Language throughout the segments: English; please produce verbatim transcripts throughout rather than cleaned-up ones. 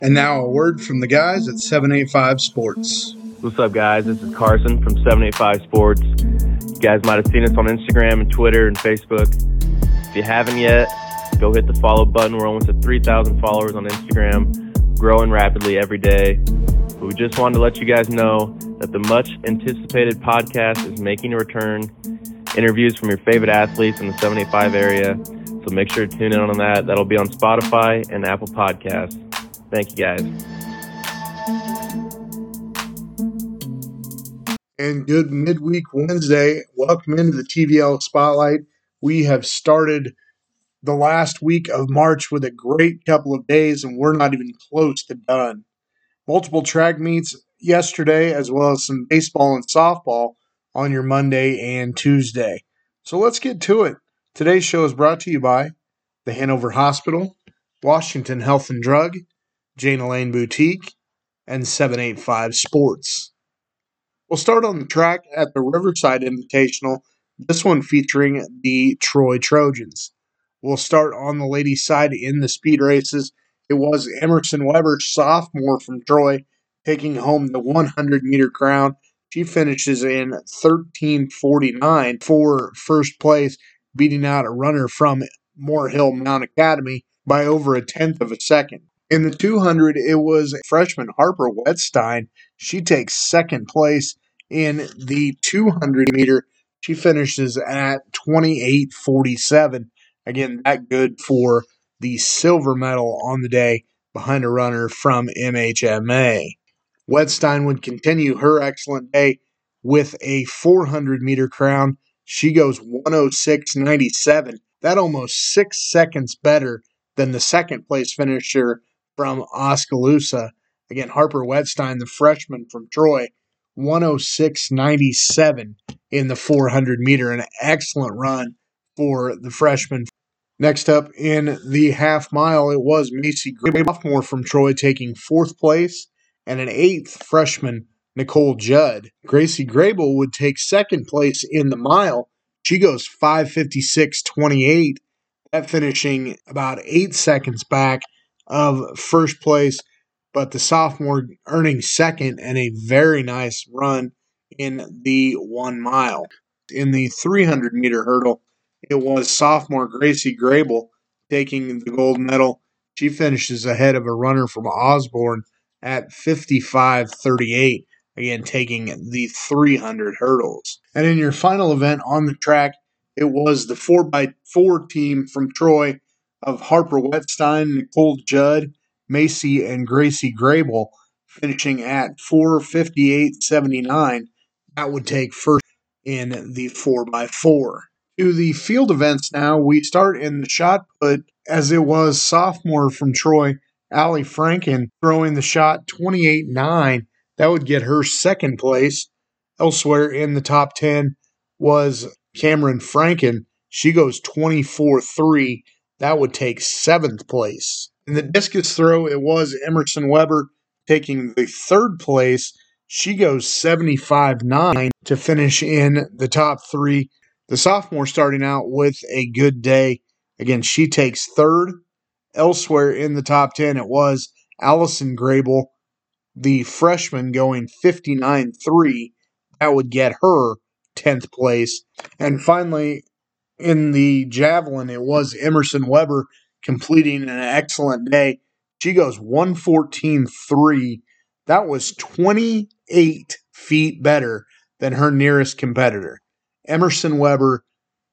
And now a word from the guys at seven eighty-five Sports. What's up, guys? This is Carson from seven eighty-five Sports. You guys might have seen us on Instagram and Twitter and Facebook. If you haven't yet, go hit the follow button. We're almost at three thousand followers on Instagram, growing rapidly every day. But we just wanted to let you guys know that the much-anticipated podcast is making a return. Interviews from your favorite athletes in the seven eighty-five area. So make sure to tune in on that. That'll be on Spotify and Apple Podcasts. Thank you, guys. And good midweek Wednesday. Welcome into the T V L Spotlight. We have started the last week of March with a great couple of days, and we're not even close to done. Multiple track meets yesterday, as well as some baseball and softball on your Monday and Tuesday. So let's get to it. Today's show is brought to you by the Hanover Hospital, Washington Health and Drug, Jane Lane Boutique, and seven eighty-five Sports. We'll start on the track at the Riverside Invitational, this one featuring the Troy Trojans. We'll start on the ladies' side in the speed races. It was Emerson Weber, sophomore from Troy, taking home the hundred meter crown. She finishes in thirteen forty-nine for first place, beating out a runner from Moore Hill Mount Academy by over a tenth of a second. In the two hundred, it was freshman Harper Wettstein. She takes second place in the two hundred meter. She finishes at twenty-eight forty-seven. Again, that good for the silver medal on the day behind a runner from M H M A. Wettstein would continue her excellent day with a four hundred meter crown. She goes one oh six ninety-seven. That almost six seconds better than the second place finisher from Oskaloosa. Again, Harper Wettstein, the freshman from Troy, one oh six ninety-seven in the four hundred meter. An excellent run for the freshman. Next up in the half mile, it was Macy Grable, sophomore from Troy, taking fourth place, and an eighth freshman, Nicole Judd. Gracie Grable would take second place in the mile. She goes five fifty-six twenty-eight, that finishing about eight seconds back of first place, but the sophomore earning second and a very nice run in the one mile. In the three hundred meter hurdle, it was sophomore Gracie Grable taking the gold medal. She finishes ahead of a runner from Osborne at fifty-five thirty-eight, again taking the three hundred hurdles. And in your final event on the track, it was the four by four team from Troy of Harper Wettstein, Nicole Judd, Macy, and Gracie Grable, finishing at four fifty-eight seventy-nine. That would take first in the four by four. To the field events now, we start in the shot put, as it was sophomore from Troy, Allie Franken, throwing the shot twenty-eight nine. That would get her second place. Elsewhere in the top ten was Cameron Franken. She goes twenty-four three. That would take seventh place. In the discus throw, it was Emerson Weber taking the third place. She goes seventy-five nine to finish in the top three. The sophomore starting out with a good day. Again, she takes third. Elsewhere in the top ten, it was Allison Grable, the freshman, going fifty-nine three. That would get her tenth place. And finally, in the javelin, it was Emerson Weber completing an excellent day. She goes one fourteen three. That was twenty-eight feet better than her nearest competitor. Emerson Weber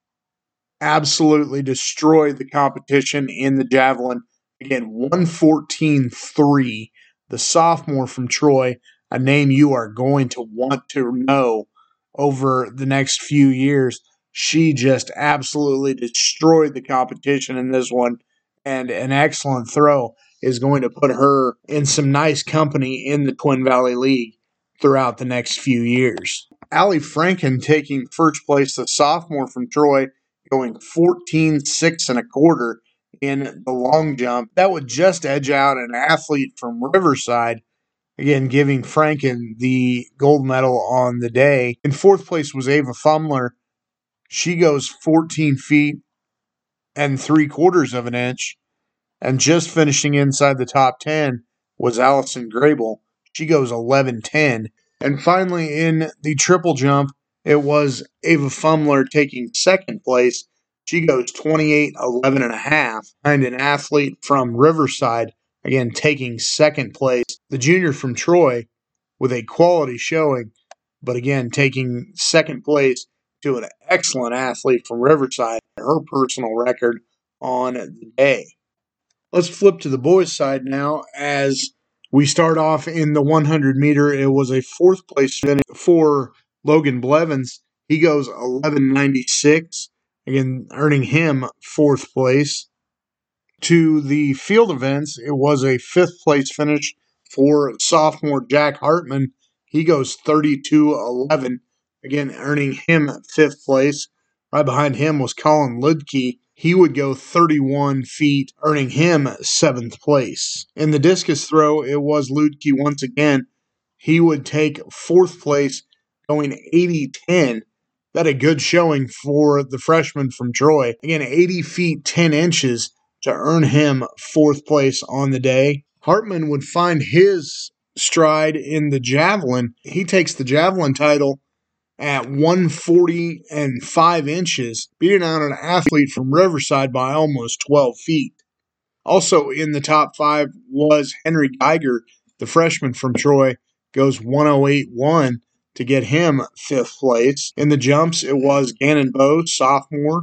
absolutely destroyed the competition in the javelin. Again, one fourteen three. The sophomore from Troy, a name you are going to want to know over the next few years. She just absolutely destroyed the competition in this one, and an excellent throw is going to put her in some nice company in the Twin Valley League throughout the next few years. Allie Franken taking first place, the sophomore from Troy, going fourteen six and a quarter in the long jump. That would just edge out an athlete from Riverside, again giving Franken the gold medal on the day. In fourth place was Ava Fumler. She goes fourteen feet and three quarters of an inch. And just finishing inside the top ten was Allison Grable. She goes eleven ten. And finally, in the triple jump, it was Ava Fumler taking second place. She goes twenty-eight eleven and a half behind an athlete from Riverside, again taking second place. The junior from Troy with a quality showing, but again taking second place to an excellent athlete from Riverside, her personal record on the day. Let's flip to the boys' side now as we start off in the one hundred meter. It was a fourth place finish for Logan Blevins. He goes eleven ninety-six, again earning him fourth place. To the field events, it was a fifth place finish for sophomore Jack Hartman. He goes thirty-two eleven, again earning him fifth place. Right behind him was Colin Ludke. He would go thirty-one feet, earning him seventh place. In the discus throw, it was Ludke once again. He would take fourth place, going eighty ten. That a good showing for the freshman from Troy. Again, eighty feet ten inches to earn him fourth place on the day. Hartman would find his stride in the javelin. He takes the javelin title at one forty and five inches, beating out an athlete from Riverside by almost twelve feet. Also in the top five was Henry Geiger, the freshman from Troy, goes one oh eight one to get him fifth place. In the jumps, it was Gannon Bowe, sophomore,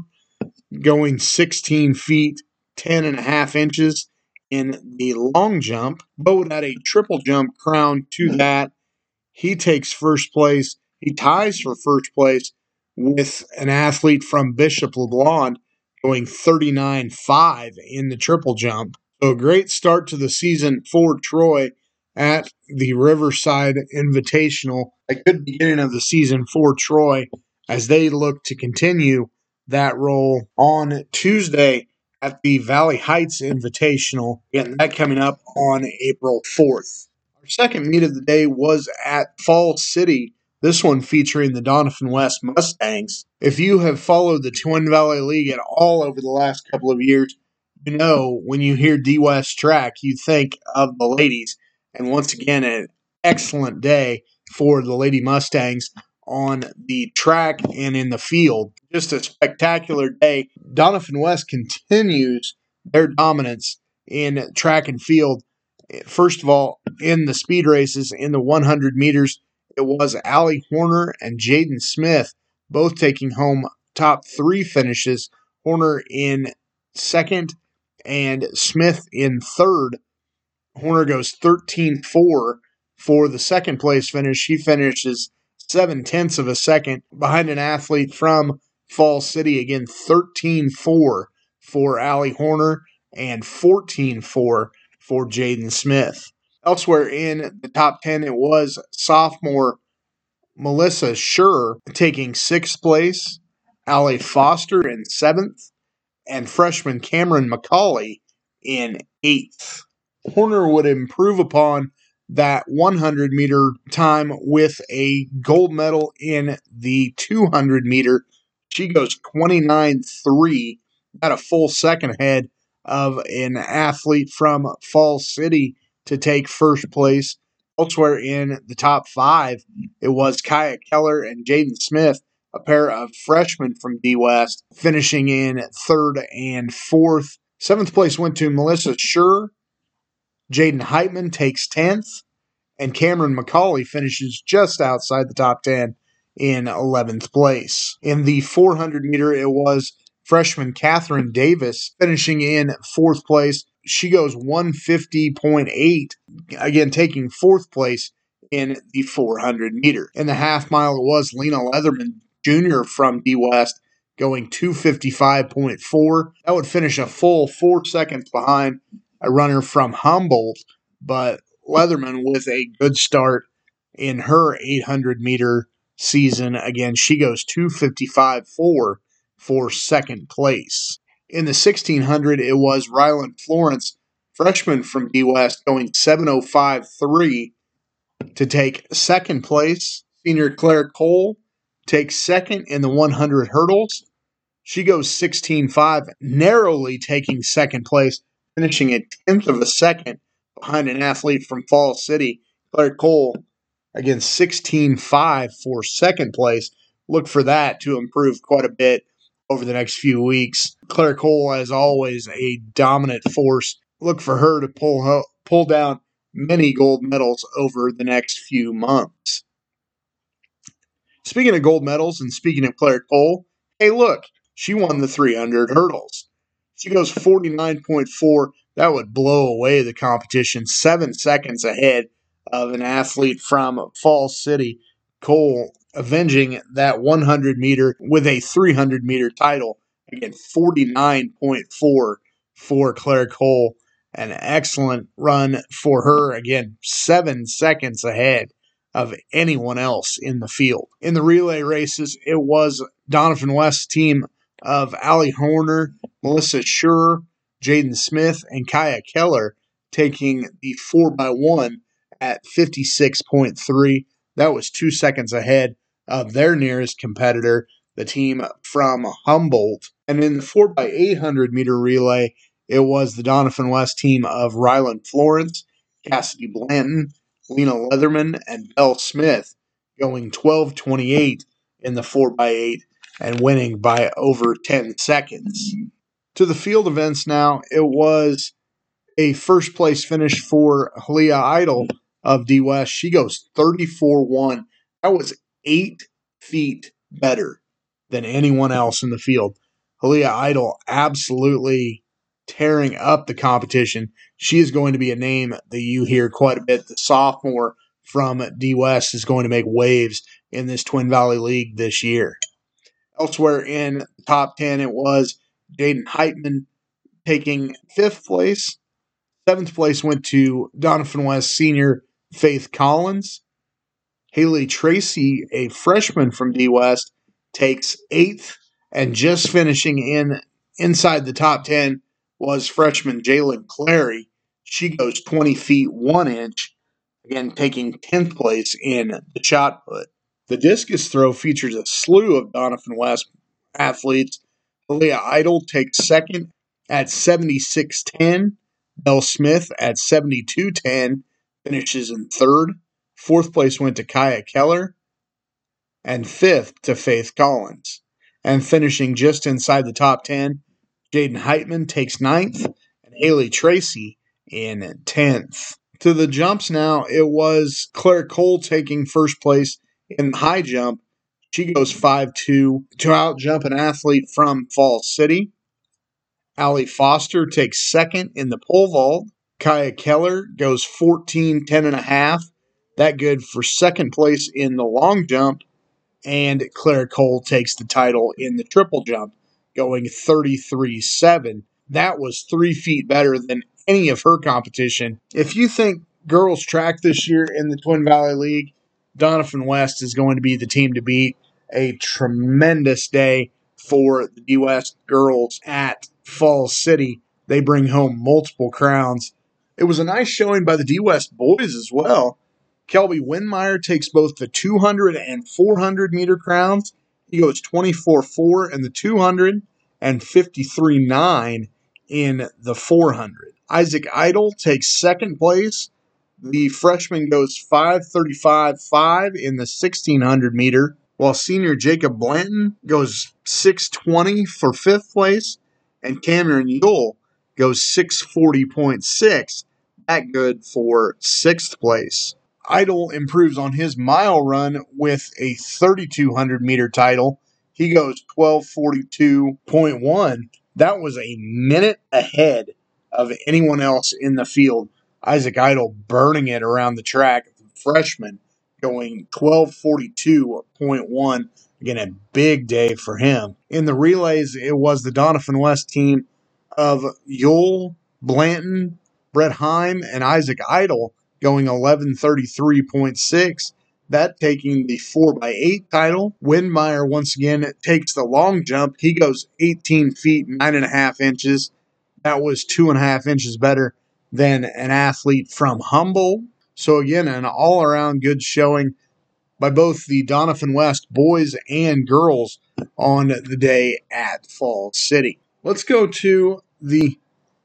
going sixteen feet ten and a half inches in the long jump. Bowe would add a triple jump crown to that. He takes first place. He ties for first place with an athlete from Bishop LeBlond going thirty-nine five in the triple jump. So a great start to the season for Troy at the Riverside Invitational. A good beginning of the season for Troy as they look to continue that role on Tuesday at the Valley Heights Invitational. Again, that coming up on April fourth. Our second meet of the day was at Falls City, this one featuring the Doniphan West Mustangs. If you have followed the Twin Valley League at all over the last couple of years, you know when you hear D-West track, you think of the ladies. And once again, an excellent day for the Lady Mustangs on the track and in the field. Just a spectacular day. Doniphan West continues their dominance in track and field. First of all, in the speed races, in the one hundred meters, it was Allie Horner and Jaden Smith both taking home top three finishes. Horner in second and Smith in third. Horner goes thirteen four for the second place finish. He finishes seven tenths of a second behind an athlete from Falls City. Again, thirteen four for Allie Horner and fourteen four for Jaden Smith. Elsewhere in the top ten, it was sophomore Melissa Schur taking sixth place, Allie Foster in seventh, and freshman Cameron McCauley in eighth. Horner would improve upon that one hundred meter time with a gold medal in the two hundred meter. She goes twenty-nine three, at a full second ahead of an athlete from Falls City to take first place. Elsewhere in the top five, it was Kaya Keller and Jaden Smith, a pair of freshmen from D-West, finishing in third and fourth. Seventh place went to Melissa Schur. Jaden Heitman takes tenth, and Cameron McCauley finishes just outside the top ten in eleventh place. In the four hundred meter, it was freshman Catherine Davis finishing in fourth place. She goes one fifty point eight, again taking fourth place in the four hundred meter. In the half mile, it was Lena Leatherman Junior from D-West going two fifty-five point four. That would finish a full four seconds behind a runner from Humboldt, but Leatherman with a good start in her eight hundred meter season. Again, she goes two fifty-five point four for second place. In the sixteen hundred, it was Ryland Florence, freshman from D-West, going seven oh five point three to take second place. Senior Claire Cole takes second in the one hundred hurdles. She goes sixteen five, narrowly taking second place, finishing a tenth of a second behind an athlete from Falls City, Claire Cole, again sixteen five for second place. Look for that to improve quite a bit over the next few weeks. Claire Cole, as always, a dominant force. Look for her to pull ho- pull down many gold medals over the next few months. Speaking of gold medals and speaking of Claire Cole, hey, look, she won the three hundred hurdles. She goes forty-nine point four. That would blow away the competition, seven seconds ahead of an athlete from Falls City. Cole avenging that one hundred meter with a three hundred meter title. Again, forty-nine point four for Claire Cole. An excellent run for her. Again, seven seconds ahead of anyone else in the field. In the relay races, it was Donovan West's team of Allie Horner, Melissa Schur, Jaden Smith, and Kaya Keller taking the four by one at fifty-six point three. That was two seconds ahead of their nearest competitor, the team from Humboldt. And in the four by eight hundred meter relay, it was the Donovan West team of Ryland Florence, Cassidy Blanton, Lena Leatherman, and Belle Smith going twelve twenty-eight in the four by eight and winning by over ten seconds. To the field events now, it was a first place finish for Halia Idol of D West. She goes thirty-four one. That was eight feet better than anyone else in the field. Halia Idol absolutely tearing up the competition. She is going to be a name that you hear quite a bit. The sophomore from D West is going to make waves in this Twin Valley League this year. Elsewhere in the top ten, it was Jaden Heitman taking fifth place. Seventh place went to Donovan West senior Faith Collins. Haley Tracy, a freshman from D West, takes eighth. And just finishing in inside the top ten was freshman Jalen Clary. She goes twenty feet one inch, again taking tenth place in the shot put. The discus throw features a slew of Donovan West athletes. Halia Idol takes second at seventy-six ten. Belle Smith at seventy-two ten finishes in third. Fourth place went to Kaya Keller. And fifth to Faith Collins. And finishing just inside the top ten, Jaden Heitman takes ninth, and Haley Tracy in tenth. To the jumps now, it was Claire Cole taking first place in the high jump. She goes five two to outjump an athlete from Falls City. Allie Foster takes second in the pole vault. Kaya Keller goes fourteen ten and a half. That good for second place in the long jump. And Claire Cole takes the title in the triple jump, going thirty-three seven. That was three feet better than any of her competition. If you think girls track this year in the Twin Valley League, Donovan West is going to be the team to beat. A tremendous day for the D West girls at Falls City. They bring home multiple crowns. It was a nice showing by the D West boys as well. Kelby Winmeyer takes both the two hundred and four hundred meter crowns. He goes twenty-four four in the two hundred and fifty-three nine in the four hundred. Isaac Idol takes second place. The freshman goes five thirty-five five in the sixteen hundred meter, while senior Jacob Blanton goes six twenty for fifth place, and Cameron Yule goes six forty point six. That good for sixth place. Idol improves on his mile run with a thirty-two hundred meter title. He goes twelve forty-two point one. That was a minute ahead of anyone else in the field. Isaac Idol burning it around the track. Freshman going twelve forty-two point one. Again, a big day for him. In the relays, it was the Donovan West team of Yule, Blanton, Brett Heim, and Isaac Idol going eleven thirty-three point six. That taking the four by eight title. Windmeyer once again takes the long jump. He goes eighteen feet, nine and a half inches. That was two and a half inches better than an athlete from Humboldt. So again, an all-around good showing by both the Donovan West boys and girls on the day at Falls City. Let's go to the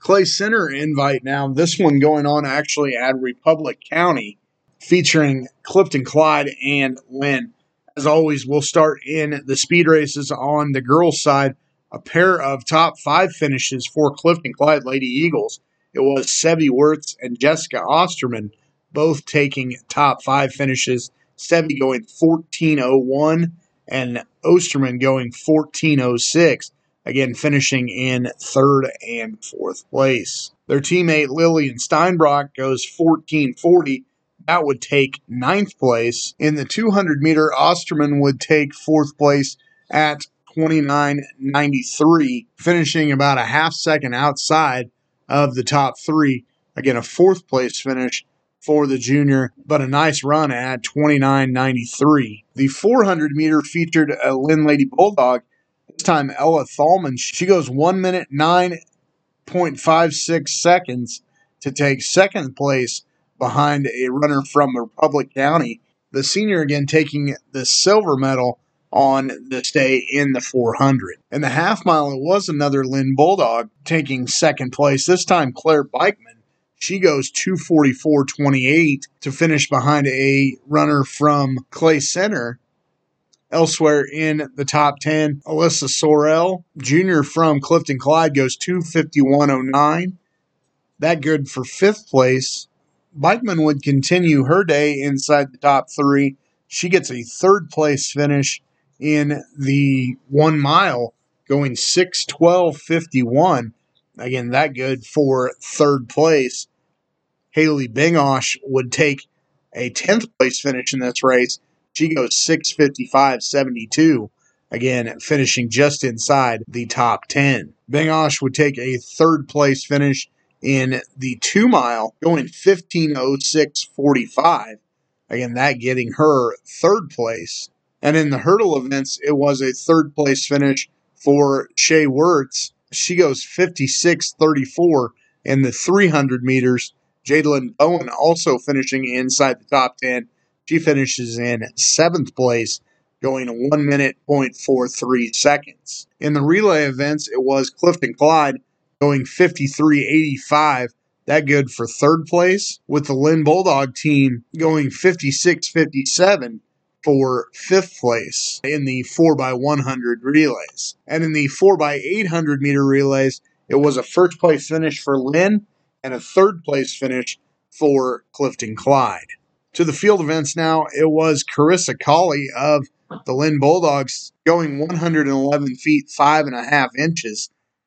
Clay Center invite now. This one going on actually at Republic County, featuring Clifton Clyde and Lynn. As always, we'll start in the speed races on the girls' side. A pair of top five finishes for Clifton Clyde Lady Eagles. It was Sevy Wirtz and Jessica Osterman, both taking top five finishes. Sevy going fourteen oh one and Osterman going fourteen oh six. Again, finishing in third and fourth place. Their teammate Lillian Steinbrock goes fourteen forty. That would take ninth place. In the two hundred meter, Osterman would take fourth place at twenty-nine ninety-three, finishing about a half second outside of the top three. Again, a fourth place finish for the junior, but a nice run at twenty-nine ninety-three. The four hundred meter featured a Lynn Lady Bulldog. This time, Ella Thalman. She goes one minute nine point five six seconds to take second place behind a runner from Republic County. The senior again taking the silver medal on this day in the four hundred. In the half mile, it was another Lynn Bulldog taking second place. This time, Claire Bikeman. She goes two forty-four twenty-eight to finish behind a runner from Clay Center. Elsewhere in the top ten, Alyssa Sorrell, junior from Clifton Clyde, goes two fifty-one oh nine. That good for fifth place. Bikeman would continue her day inside the top three. She gets a third place finish in the one mile, going six twelve fifty-one. Again, that good for third place. Haley Bingosh would take a tenth place finish in this race. She goes six fifty-five seventy-two, again finishing just inside the top ten. Bingosh would take a third place finish in the two mile, going fifteen oh six forty-five, again that getting her third place. And in the hurdle events, it was a third place finish for Shea Wirtz. She goes fifty-six thirty-four in the three hundred meters. Jadlyn Bowen also finishing inside the top ten. She finishes in seventh place, going one minute point four three seconds. In the relay events, it was Clifton Clyde going fifty-three eighty-five. That good for third place, with the Lynn Bulldog team going fifty-six fifty-seven for fifth place in the four by one hundred relays. And in the four by eight hundred meter relays, it was a first place finish for Lynn and a third place finish for Clifton Clyde. To the field events now, it was Carissa Colley of the Lynn Bulldogs going one hundred eleven feet five and a half inches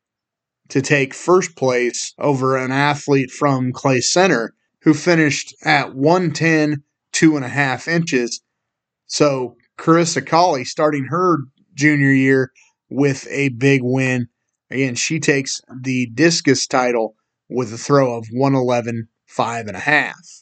to take first place over an athlete from Clay Center who finished at one ten two and a half inches. So Carissa Colley starting her junior year with a big win. Again, she takes the discus title with a throw of one eleven five and a half.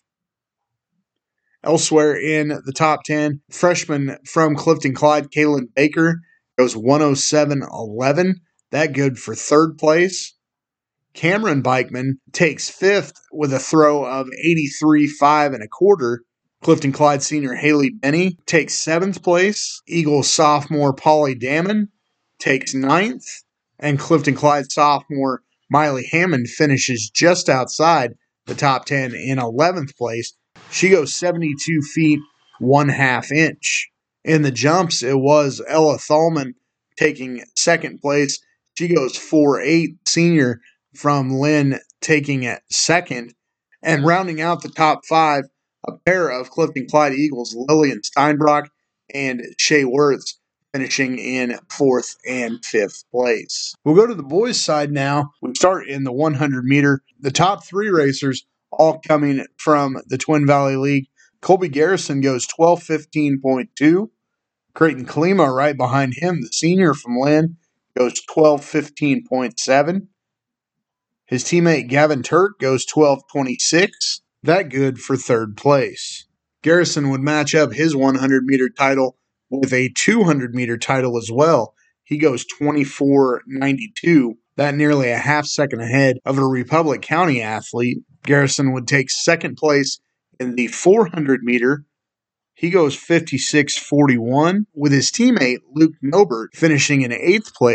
Elsewhere in the top ten, freshman from Clifton Clyde, Kaylin Baker, goes one oh seven eleven. That good for third place. Cameron Bikeman takes fifth with a throw of eighty-three five and a quarter. Clifton Clyde senior Haley Benny takes seventh place. Eagles sophomore Polly Damon takes ninth. And Clifton Clyde sophomore Miley Hammond finishes just outside the top ten in eleventh place. She goes seventy-two feet, one half inch. In the jumps, it was Ella Thalman taking second place. She goes four eight, senior from Lynn taking it second. And rounding out the top five, a pair of Clifton Clyde Eagles, Lillian Steinbrock and Shea Wirtz, finishing in fourth and fifth place. We'll go to the boys' side now. We start in the one hundred meter. The top three racers all coming from the Twin Valley League. Colby Garrison goes twelve fifteen point two. Creighton Kalima right behind him, the senior from Lynn, goes twelve fifteen point seven. His teammate Gavin Turk goes twelve twenty-six. That good for third place. Garrison would match up his one hundred meter title with a two hundred meter title as well. He goes twenty-four ninety-two. That nearly a half second ahead of a Republic County athlete. Garrison would take second place in the four hundred meter. He goes fifty-six forty-one, with his teammate Luke Nobert finishing in eighth place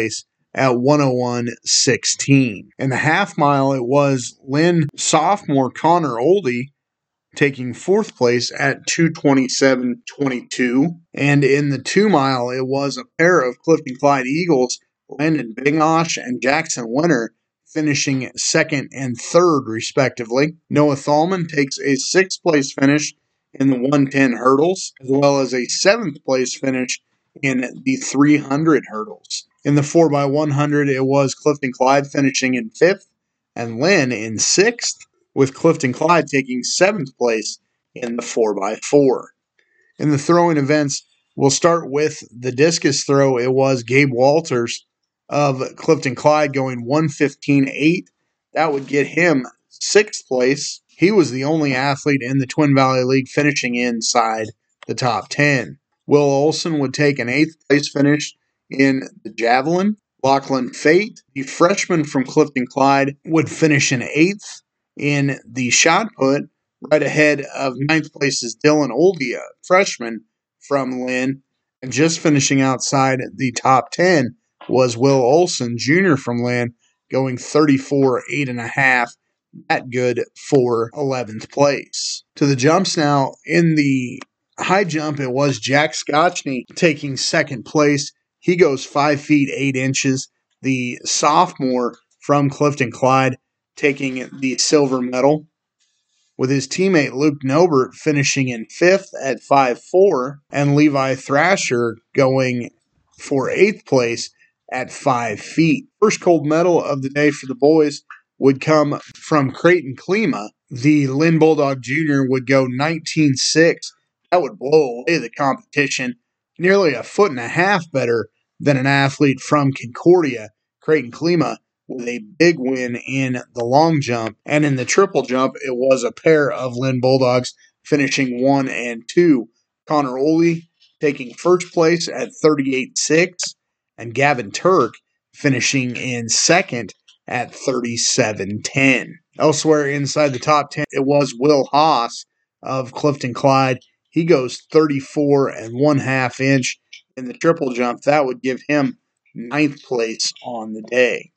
at one oh one sixteen. In the half mile, it was Lynn sophomore Connor Oldie taking fourth place at two twenty-seven twenty-two. And in the two mile, it was a pair of Clifton Clyde Eagles, Landon Bingosh and Jackson Winter, finishing second and third, respectively. Noah Thalman takes a sixth place finish in the one ten hurdles, as well as a seventh place finish in the three hundred hurdles. In the four by one hundred, it was Clifton Clyde finishing in fifth and Lynn in sixth, with Clifton Clyde taking seventh place in the four by four. In the throwing events, we'll start with the discus throw. It was Gabe Walters of Clifton Clyde going one fifteen eight. That would get him sixth place. He was the only athlete in the Twin Valley League finishing inside the top ten. Will Olson would take an eighth place finish in the javelin. Lachlan Fate, the freshman from Clifton Clyde, would finish in eighth in the shot put, right ahead of ninth place's Dylan Oldia, freshman from Lynn. And just finishing outside the top ten was Will Olson, junior from Lynn, going thirty-four eight and a half. That good for eleventh place. To the jumps now. In the high jump, it was Jack Scotchney taking second place. He goes five feet eight inches. The sophomore from Clifton Clyde taking the silver medal, with his teammate Luke Nobert finishing in fifth at five four, and Levi Thrasher going for eighth place at five feet. First gold medal of the day for the boys would come from Creighton Klima. The Lynn Bulldog Junior would go nineteen six. That would blow away the competition. Nearly a foot and a half better than an athlete from Concordia, Creighton Klima, with a big win in the long jump. And in the triple jump, it was a pair of Lynn Bulldogs finishing one and two. Connor Oley taking first place at thirty-eight six, and Gavin Turk finishing in second at thirty-seven ten. Elsewhere inside the top ten, it was Will Haas of Clifton Clyde. He goes thirty-four and one half inch in the triple jump. That would give him ninth place on the day.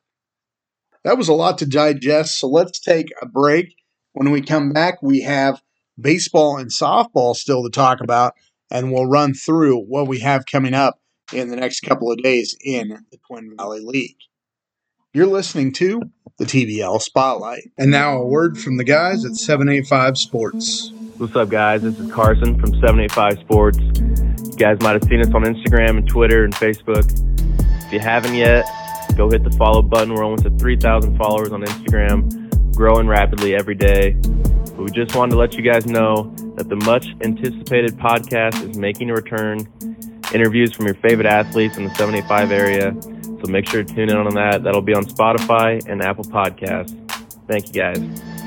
That was a lot to digest, so let's take a break. When we come back, we have baseball and softball still to talk about, and we'll run through what we have coming up in the next couple of days in the Twin Valley League. You're listening to the T V L Spotlight. And now a word from the guys at seven eighty-five Sports. What's up, guys? This is Carson from seven eighty-five Sports. You guys might have seen us on Instagram and Twitter and Facebook. If you haven't yet, go hit the follow button. We're almost at three thousand followers on Instagram, growing rapidly every day. But we just wanted to let you guys know that the much-anticipated podcast is making a return. Interviews from your favorite athletes in the seven eighty-five area. So make sure to tune in on that. That'll be on Spotify and Apple Podcasts. Thank you, guys.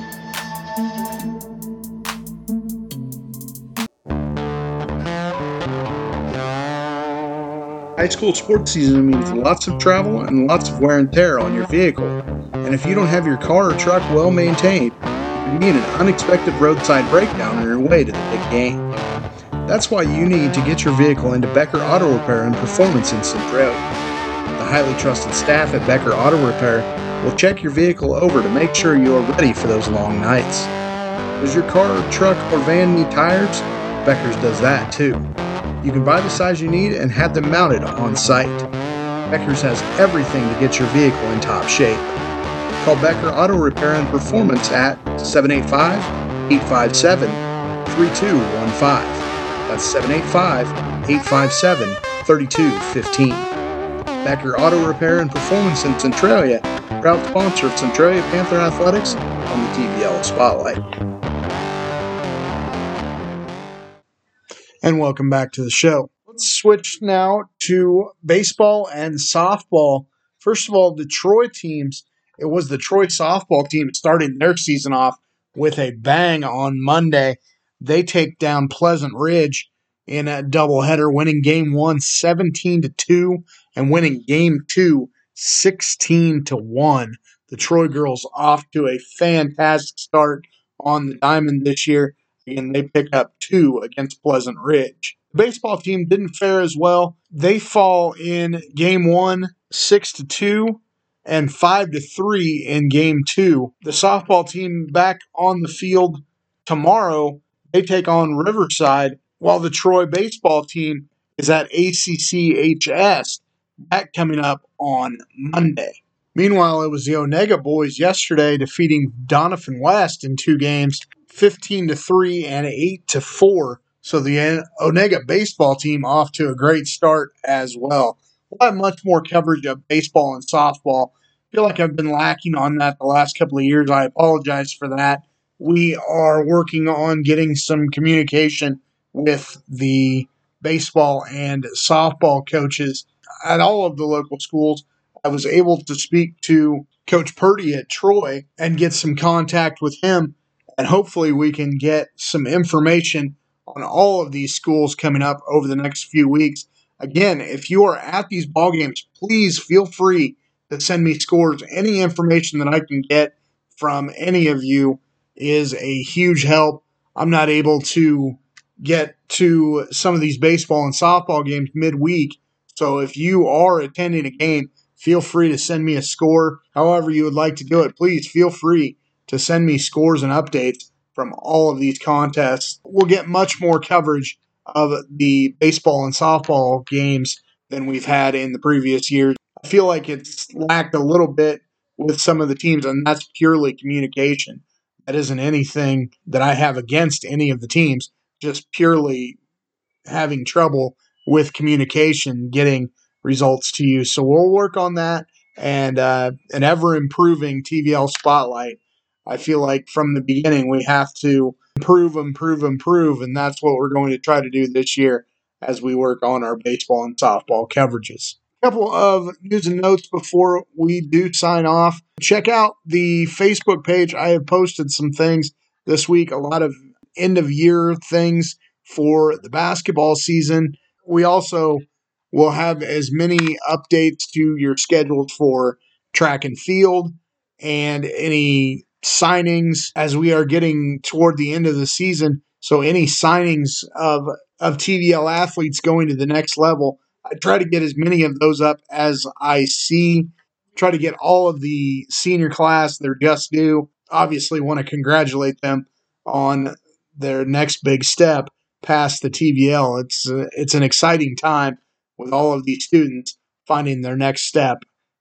High school sports season means lots of travel and lots of wear and tear on your vehicle. And if you don't have your car or truck well maintained, you can be in an unexpected roadside breakdown on your way to the big game. That's why you need to get your vehicle into Becker Auto Repair and Performance in Centralia. The highly trusted staff at Becker Auto Repair will check your vehicle over to make sure you are ready for those long nights. Does your car, truck, or van need tires? Becker's does that too. You can buy the size you need and have them mounted on site. Becker's has everything to get your vehicle in top shape. Call Becker Auto Repair and Performance at seven eight five, eight five seven, three two one five. That's seven eight five, eight five seven, three two one five. Becker Auto Repair and Performance in Centralia, proud sponsor of Centralia Panther Athletics on the T V L Spotlight. And welcome back to the show. Let's switch now to baseball and softball. First of all, the Troy teams, it was the Troy softball team starting their season off with a bang on Monday. They take down Pleasant Ridge in a doubleheader, winning game one seventeen to two and winning game two sixteen to one. The Troy girls off to a fantastic start on the diamond this year, and they pick up two against Pleasant Ridge. The baseball team didn't fare as well. They fall in game one, six to two, and five to three in game two. The softball team back on the field tomorrow. They take on Riverside, while the Troy baseball team is at A C C H S. That coming up on Monday. Meanwhile, it was the Onega boys yesterday defeating Doniphan West in two games, fifteen to three and eight to four. So the Onega baseball team off to a great start as well. We'll have much more coverage of baseball and softball. I feel like I've been lacking on that the last couple of years. I apologize for that. We are working on getting some communication with the baseball and softball coaches at all of the local schools. I was able to speak to Coach Purdy at Troy and get some contact with him, and hopefully we can get some information on all of these schools coming up over the next few weeks. Again, if you are at these ball games, please feel free to send me scores. Any information that I can get from any of you is a huge help. I'm not able to get to some of these baseball and softball games midweek, so if you are attending a game, feel free to send me a score. However you would like to do it, please feel free to send me scores and updates from all of these contests. We'll get much more coverage of the baseball and softball games than we've had in the previous years. I feel like it's lacked a little bit with some of the teams, and that's purely communication. That isn't anything that I have against any of the teams, just purely having trouble with communication, getting results to you. So we'll work on that, and uh, an ever-improving T V L Spotlight. I feel like from the beginning we have to improve, improve, improve, and that's what we're going to try to do this year as we work on our baseball and softball coverages. A couple of news and notes before we do sign off. Check out the Facebook page. I have posted some things this week, a lot of end-of-year things for the basketball season. We also will have as many updates to your schedules for track and field and any signings as we are getting toward the end of the season. So any signings of, of T V L athletes going to the next level, I try to get as many of those up as I see. Try to get all of the senior class their just due. Obviously want to congratulate them on their next big step past the T V L. It's uh, it's an exciting time with all of these students finding their next step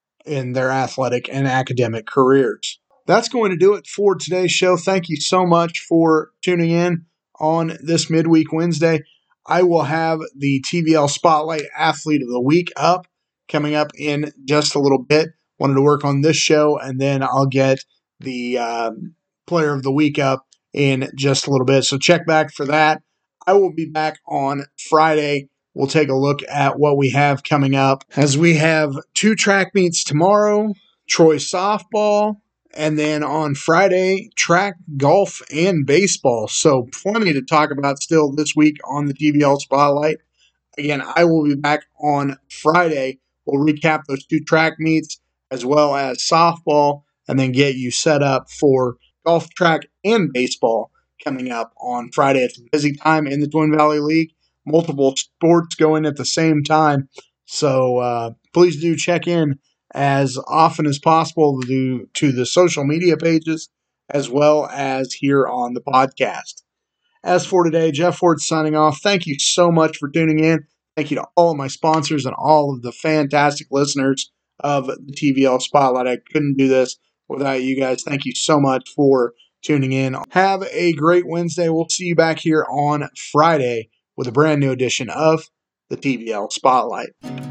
in their athletic and academic careers. That's going to do it for today's show. Thank you so much for tuning in on this midweek Wednesday. I will have the T V L Spotlight Athlete of the Week up, coming up in just a little bit. Wanted to work on this show, and then I'll get the um, Player of the Week up in just a little bit. So check back for that. I will be back on Friday. We'll take a look at what we have coming up, as we have two track meets tomorrow, Troy softball, and then on Friday, track, golf, and baseball. So plenty to talk about still this week on the T V L Spotlight. Again, I will be back on Friday. We'll recap those two track meets as well as softball, and then get you set up for golf, track, and baseball coming up on Friday. It's a busy time in the Twin Valley League. Multiple sports going at the same time. So uh, please do check in as often as possible to, to the social media pages as well as here on the podcast. As for today, Jeff Ford signing off. Thank you so much for tuning in. Thank you to all of my sponsors and all of the fantastic listeners of the T V L Spotlight. I couldn't do this without you guys. Thank you so much for tuning in. Have a great Wednesday. We'll see you back here on Friday with a brand new edition of the T V L Spotlight.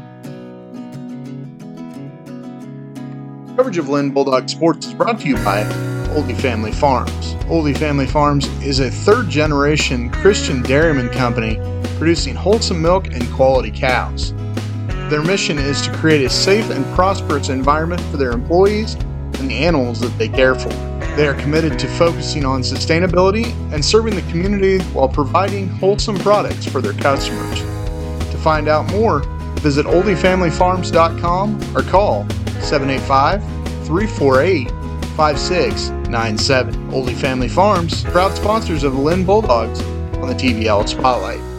Coverage of Lynn Bulldog Sports is brought to you by Oldie Family Farms. Oldie Family Farms is a third-generation Christian dairyman company producing wholesome milk and quality cows. Their mission is to create a safe and prosperous environment for their employees and the animals that they care for. They are committed to focusing on sustainability and serving the community while providing wholesome products for their customers. To find out more, visit oldie family farms dot com or call seven eight five, three four eight, five six nine seven. Oldie Family Farms, proud sponsors of the Lynn Bulldogs on the T V L Spotlight.